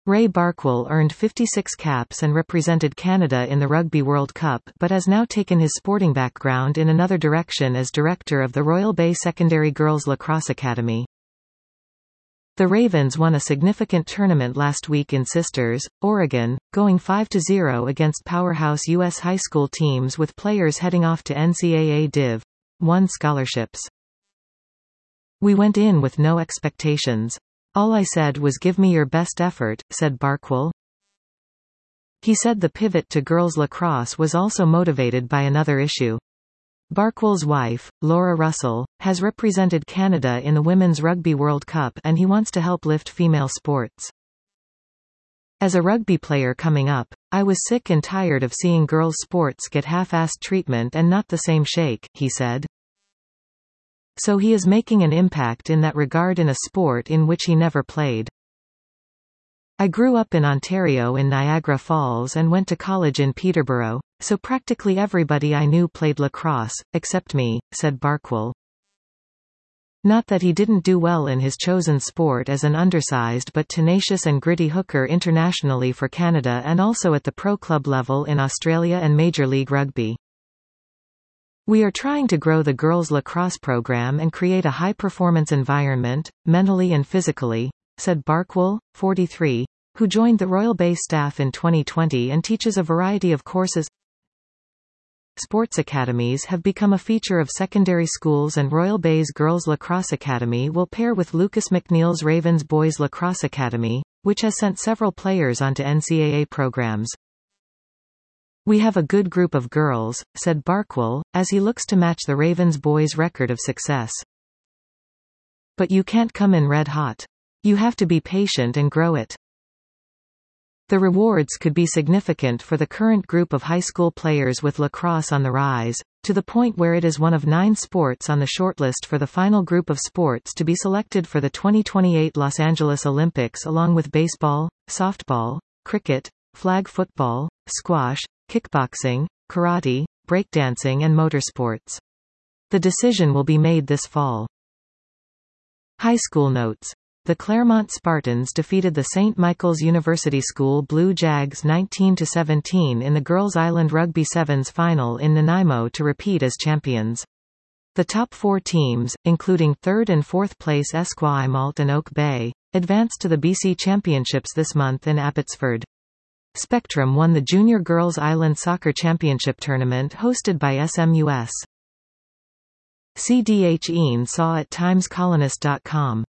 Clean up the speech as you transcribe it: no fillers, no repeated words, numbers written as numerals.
Ray Barkwell earned 56 caps and represented Canada in the Rugby World Cup but has now taken his sporting background in another direction as director of the Royal Bay Secondary Girls Lacrosse Academy. The Ravens won a significant tournament last week in Sisters, Oregon, going 5-0 against powerhouse U.S. high school teams with players heading off to NCAA Div. I scholarships. "We went in with no expectations. All I said was give me your best effort," said Barkwell. He said the pivot to girls lacrosse was also motivated by another issue. Barkwell's wife, Laura Russell, has represented Canada in the Women's Rugby World Cup and he wants to help lift female sports. "As a rugby player coming up, I was sick and tired of seeing girls' sports get half-assed treatment and not the same shake," he said. So he is making an impact in that regard in a sport in which he never played. "I grew up in Ontario in Niagara Falls and went to college in Peterborough, so practically everybody I knew played lacrosse, except me," said Barkwell. Not that he didn't do well in his chosen sport as an undersized but tenacious and gritty hooker internationally for Canada and also at the pro club level in Australia and Major League Rugby. "We are trying to grow the girls' lacrosse program and create a high-performance environment, mentally and physically," said Barkwell, 43, who joined the Royal Bay staff in 2020 and teaches a variety of courses. Sports academies have become a feature of secondary schools and Royal Bay's Girls Lacrosse Academy will pair with Lucas McNeil's Ravens Boys Lacrosse Academy, which has sent several players onto NCAA programs. "We have a good group of girls," said Barkwell, as he looks to match the Ravens boys' record of success. "But you can't come in red hot. You have to be patient and grow it. The rewards could be significant for the current group of high school players with lacrosse on the rise, to the point where it is one of 9 sports on the shortlist for the final group of sports to be selected for the 2028 Los Angeles Olympics along with baseball, softball, cricket, flag football, squash, kickboxing, karate, breakdancing and motorsports. The decision will be made this fall." High school notes. The Claremont Spartans defeated the St. Michael's University School Blue Jags 19-17 in the Girls Island Rugby Sevens final in Nanaimo to repeat as champions. The top 4 teams, including 3rd and 4th place Esquimalt and Oak Bay, advanced to the BC Championships this month in Abbotsford. Spectrum won the Junior Girls Island Soccer Championship tournament hosted by SMUS. CDH Ian Saw at timescolonist.com